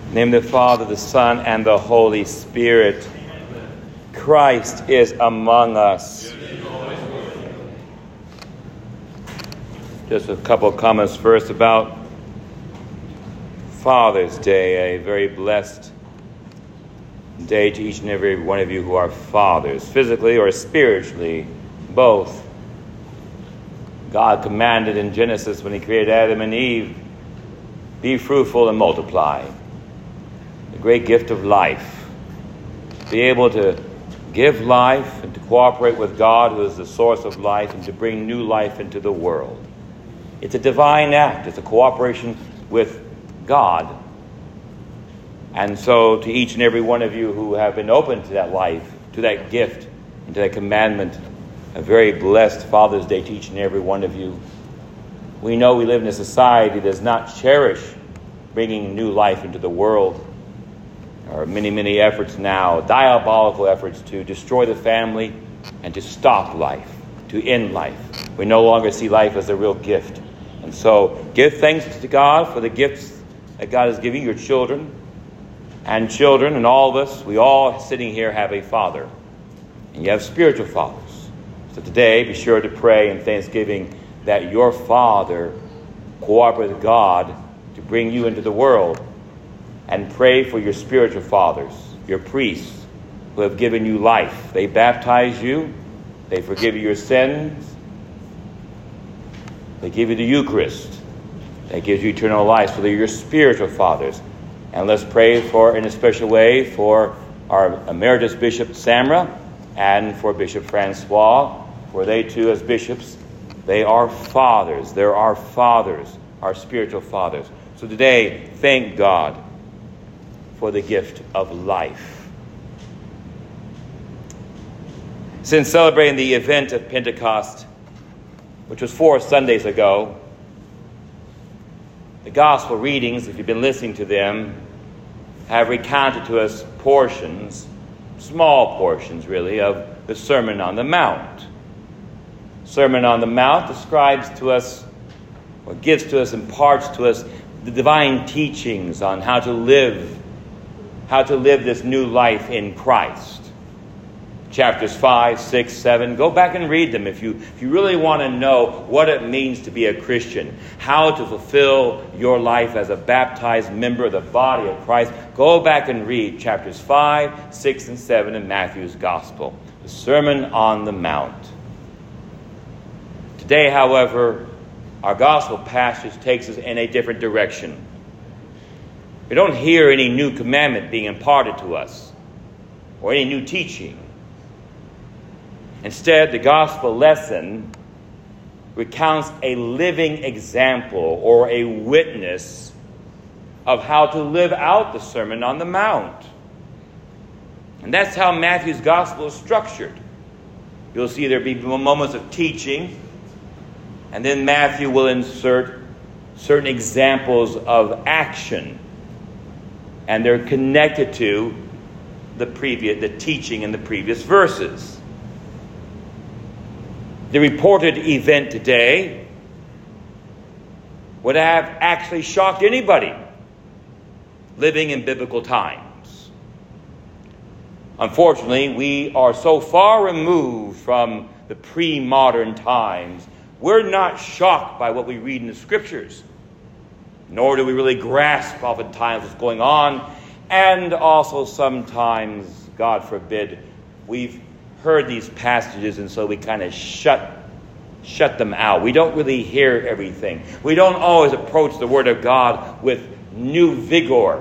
In the name of the Father, the Son, and the Holy Spirit. Christ is among us. Just a couple of comments first about Father's Day, a very blessed day to each and every one of you who are fathers, physically or spiritually, both. God commanded in Genesis when he created Adam and Eve, be fruitful and multiply. The great gift of life. Be able to give life and to cooperate with God, who is the source of life, and to bring new life into the world. It's a divine act. It's a cooperation with God. And so to each and every one of you who have been open to that life, to that gift, and to that commandment, a very blessed Father's Day to each and every one of you. We know we live in a society that does not cherish bringing new life into the world. There are many, many efforts now, diabolical efforts to destroy the family and to stop life, to end life. We no longer see life as a real gift. And so give thanks to God for the gifts that God is giving your children and all of us. We all sitting here have a father. And you have spiritual fathers. So today, be sure to pray in thanksgiving that your father cooperates with God to bring you into the world. And pray for your spiritual fathers, your priests, who have given you life. They baptize you. They forgive you your sins. They give you the Eucharist. That gives you eternal life. So they're your spiritual fathers. And let's pray in a special way for our Emeritus Bishop Samra and for Bishop Francois. For they too, as bishops, they are fathers. They're our fathers, our spiritual fathers. So today, thank God for the gift of life. Since celebrating the event of Pentecost, which was 4 Sundays ago, the gospel readings, if you've been listening to them, have recounted to us portions, small portions really, of the Sermon on the Mount. Sermon on the Mount describes to us, or gives to us, imparts to us the divine teachings on how to live this new life in Christ. Chapters 5, 6, 7. Go back and read them if you really want to know what it means to be a Christian, how to fulfill your life as a baptized member of the body of Christ. Go back and read chapters 5, 6, and 7 in Matthew's Gospel, the Sermon on the Mount. Today, however, our Gospel passage takes us in a different direction. We don't hear any new commandment being imparted to us or any new teaching. Instead, the gospel lesson recounts a living example or a witness of how to live out the Sermon on the Mount. And that's how Matthew's gospel is structured. You'll see there be moments of teaching, and then Matthew will insert certain examples of action. And they're connected to the teaching in the previous verses. The reported event today would have actually shocked anybody living in biblical times. Unfortunately, we are so far removed from the pre-modern times, we're not shocked by what we read in the Scriptures. Nor do we really grasp oftentimes what's going on. And also sometimes, God forbid, we've heard these passages and so we kind of shut them out. We don't really hear everything. We don't always approach the Word of God with new vigor.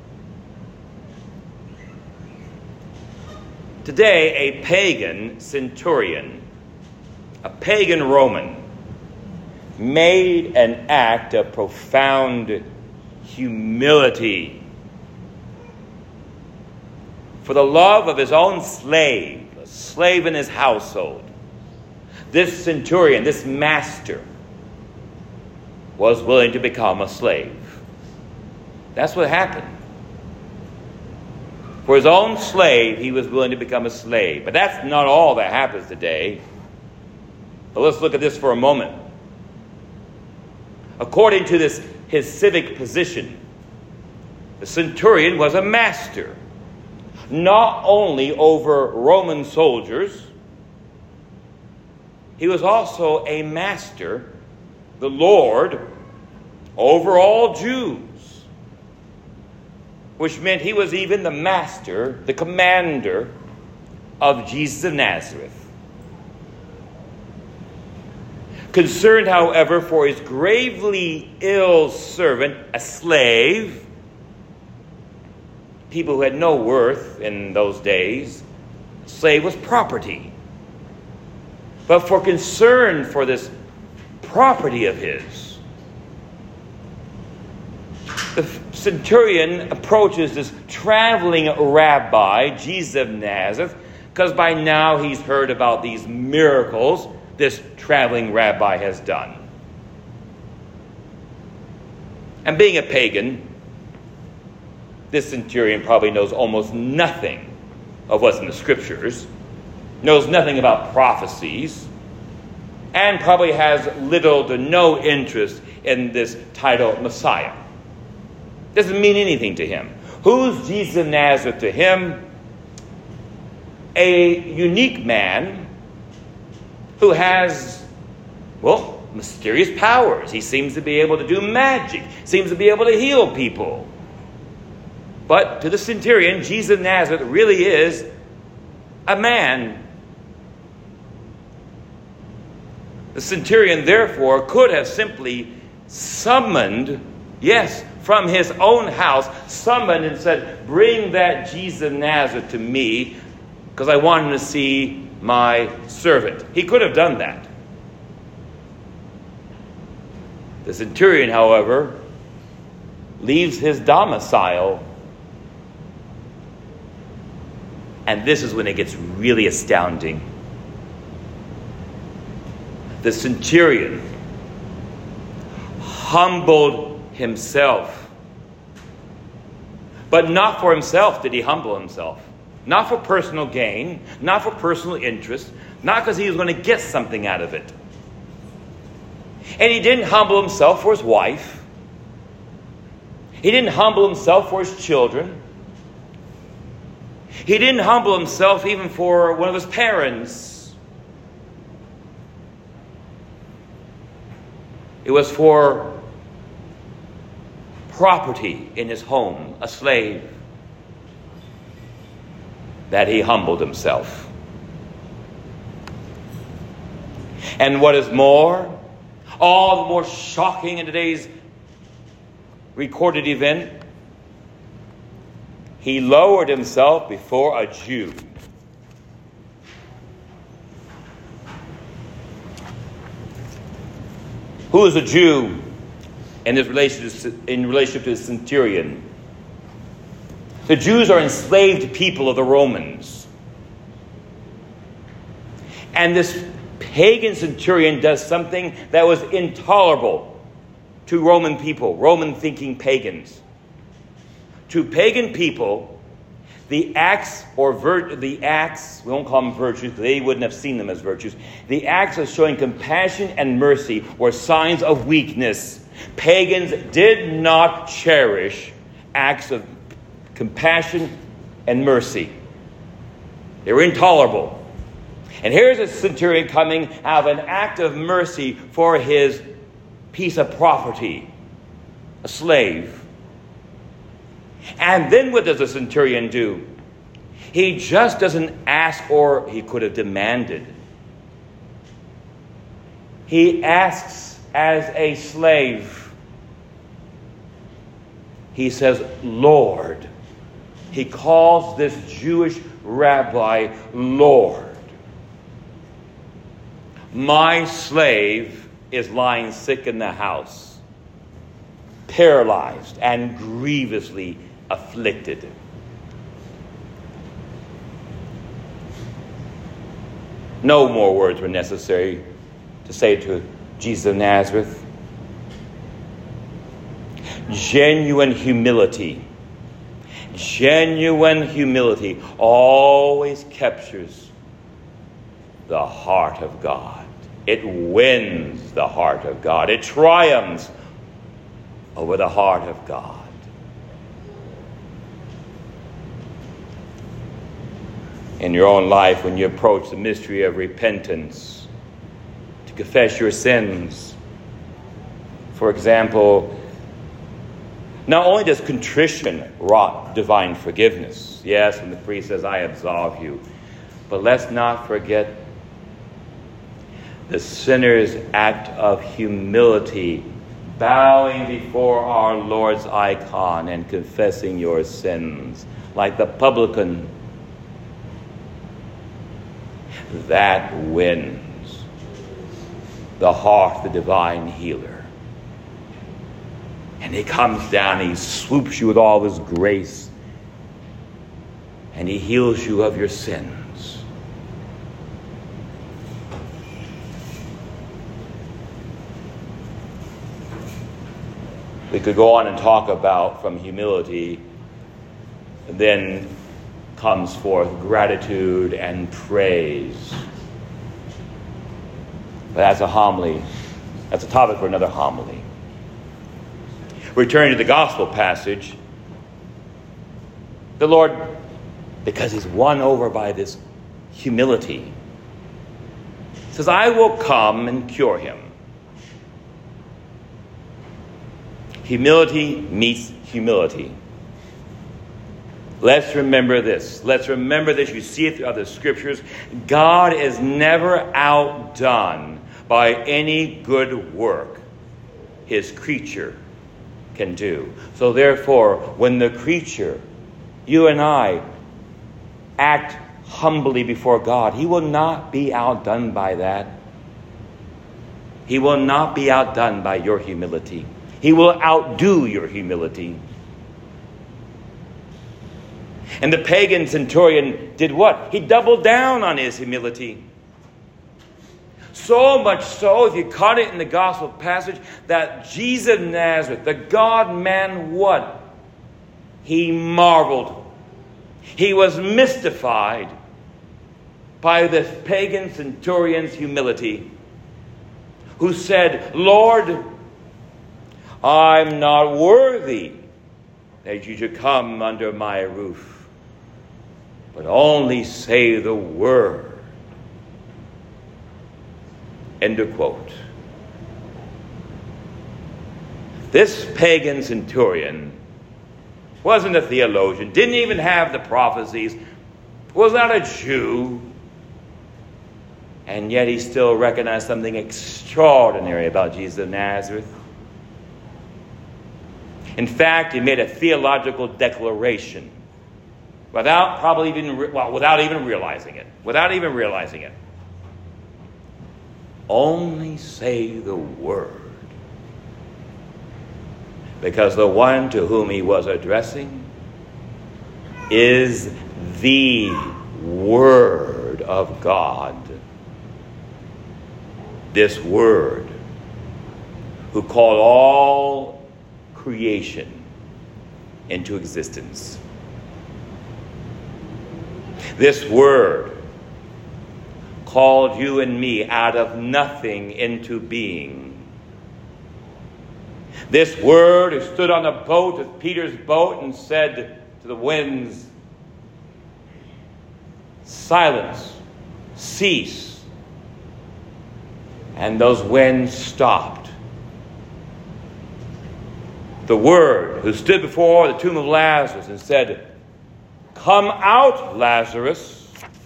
Today, a pagan centurion, a pagan Roman, made an act of profound humility for the love of his own slave, a slave in his household. This centurion, this master, was willing to become a slave. That's what happened. For his own slave, he was willing to become a slave. But that's not all that happens today. But let's look at this for a moment. According to his civic position, The centurion was a master, not only over Roman soldiers, he was also a master, the Lord, over all Jews, which meant he was even the master, the commander of Jesus of Nazareth. Concerned, however, for his gravely ill servant, a slave, people who had no worth in those days, a slave was property. But for concern for this property of his, the centurion approaches this traveling rabbi, Jesus of Nazareth, because by now he's heard about these miracles this traveling rabbi has done. And being a pagan, this centurion probably knows almost nothing of what's in the scriptures, knows nothing about prophecies, and probably has little to no interest in this title Messiah. Doesn't mean anything to him. Who's Jesus of Nazareth to him? A unique man who has, well, mysterious powers. He seems to be able to do magic, seems to be able to heal people. But to the centurion, Jesus of Nazareth really is a man. The centurion, therefore, could have simply summoned, yes, from his own house, summoned and said, bring that Jesus of Nazareth to me, because I want him to see my servant. He could have done that. The centurion, however, leaves his domicile. And this is when it gets really astounding. The centurion humbled himself. But not for himself did he humble himself. Not for personal gain, not for personal interest, not because he was going to get something out of it. And he didn't humble himself for his wife. He didn't humble himself for his children. He didn't humble himself even for one of his parents. It was for property in his home, a slave, that he humbled himself. And what is more, all the more shocking in today's recorded event, he lowered himself before a Jew. Who is a Jew in this relationship to the centurion? The Jews are enslaved people of the Romans. And this pagan centurion does something that was intolerable to Roman people, Roman-thinking pagans. To pagan people, the acts, we won't call them virtues, they wouldn't have seen them as virtues. The acts of showing compassion and mercy were signs of weakness. Pagans did not cherish acts of compassion and mercy. They were intolerable. And here's a centurion coming out of an act of mercy for his piece of property, a slave. And then what does the centurion do? He just doesn't ask, or he could have demanded. He asks as a slave. He says, Lord. He calls this Jewish rabbi Lord. My slave is lying sick in the house, paralyzed and grievously afflicted. No more words were necessary to say to Jesus of Nazareth. Genuine humility always captures the heart of God. It wins the heart of God. It triumphs over the heart of God. in your own life when you approach the mystery of repentance, to confess your sins. For example, not only does contrition wrought divine forgiveness, yes, when the priest says, I absolve you, but let's not forget the sinner's act of humility, bowing before our Lord's icon and confessing your sins, like the publican. That wins the heart of the divine healer. And he comes down, he swoops you with all his grace, and he heals you of your sins. We could go on and talk about from humility, and then comes forth gratitude and praise. But that's a homily. That's a topic for another homily. Returning to the gospel passage, the Lord, because he's won over by this humility, says, I will come and cure him. Humility meets humility. Let's remember this. Let's remember this. You see it through other scriptures. God is never outdone by any good work his creature can do. So therefore, when the creature, you and I, act humbly before God, he will not be outdone by that. He will not be outdone by your humility. He will outdo your humility. And the pagan centurion did what? He doubled down on his humility. So much so, if you caught it in the gospel passage, that Jesus of Nazareth, the God-man, what? He marveled. He was mystified by this pagan centurion's humility, who said, Lord, I'm not worthy that you should come under my roof, but only say the word. End of quote. This pagan centurion wasn't a theologian, didn't even have the prophecies, was not a Jew, and yet he still recognized something extraordinary about Jesus of Nazareth. In fact, he made a theological declaration without even realizing it. Only say the word. Because the one to whom he was addressing is the Word of God. This Word, who called all creation into existence. This Word called you and me out of nothing into being. This Word who stood on the boat of Peter's boat and said to the winds, silence, cease. And those winds stopped. The Word who stood before the tomb of Lazarus and said, come out, Lazarus.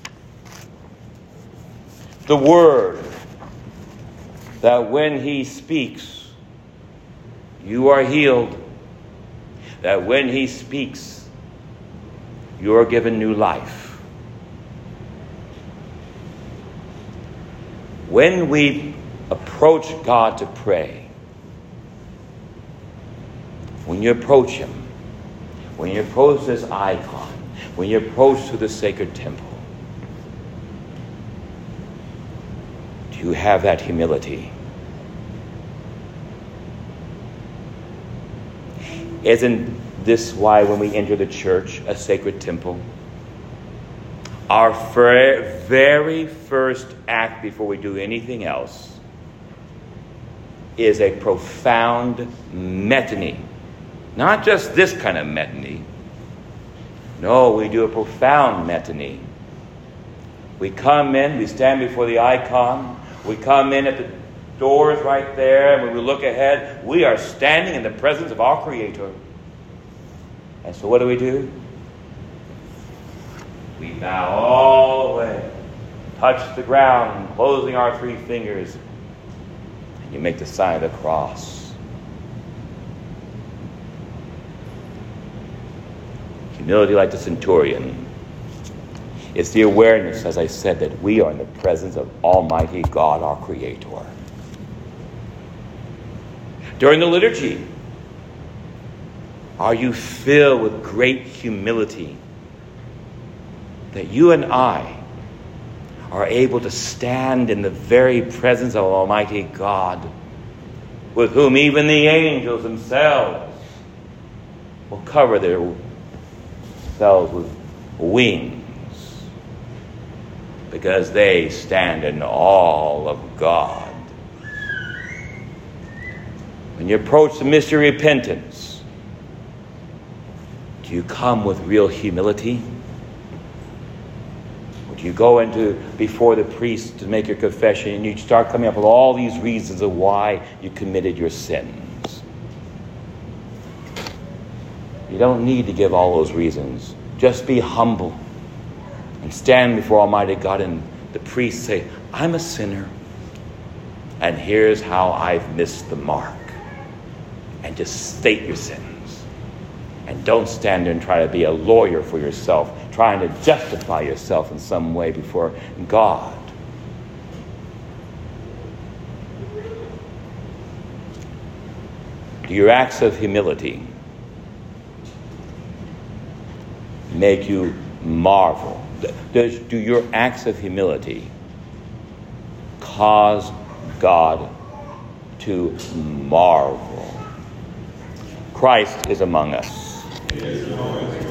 The Word that when he speaks, you are healed. That when he speaks, you are given new life. When we approach God to pray, when you approach him, when you approach this icon, when you approach to the sacred temple, do you have that humility? Isn't this why when we enter the church, a sacred temple, our very first act before we do anything else is a profound metany? Not just this kind of metany. No, we do a profound metany. We come in, we stand before the icon. We come in at the doors right there, and when we look ahead, we are standing in the presence of our Creator. And so what do? We bow all the way, touch the ground, closing our three fingers, and you make the sign of the cross. Humility like the centurion. It's the awareness, as I said, that we are in the presence of Almighty God, our Creator. During the liturgy, are you filled with great humility that you and I are able to stand in the very presence of Almighty God, with whom even the angels themselves will cover themselves with wings, because they stand in awe of God? When you approach the mystery of repentance, do you come with real humility? Or do you go before the priest to make your confession and you start coming up with all these reasons of why you committed your sins? You don't need to give all those reasons. Just be humble and stand before Almighty God, and the priest say, I'm a sinner, and here's how I've missed the mark. And just state your sins. And don't stand there and try to be a lawyer for yourself, trying to justify yourself in some way before God. Do your acts of humility make you marvel? Do your acts of humility cause God to marvel? Christ is among us.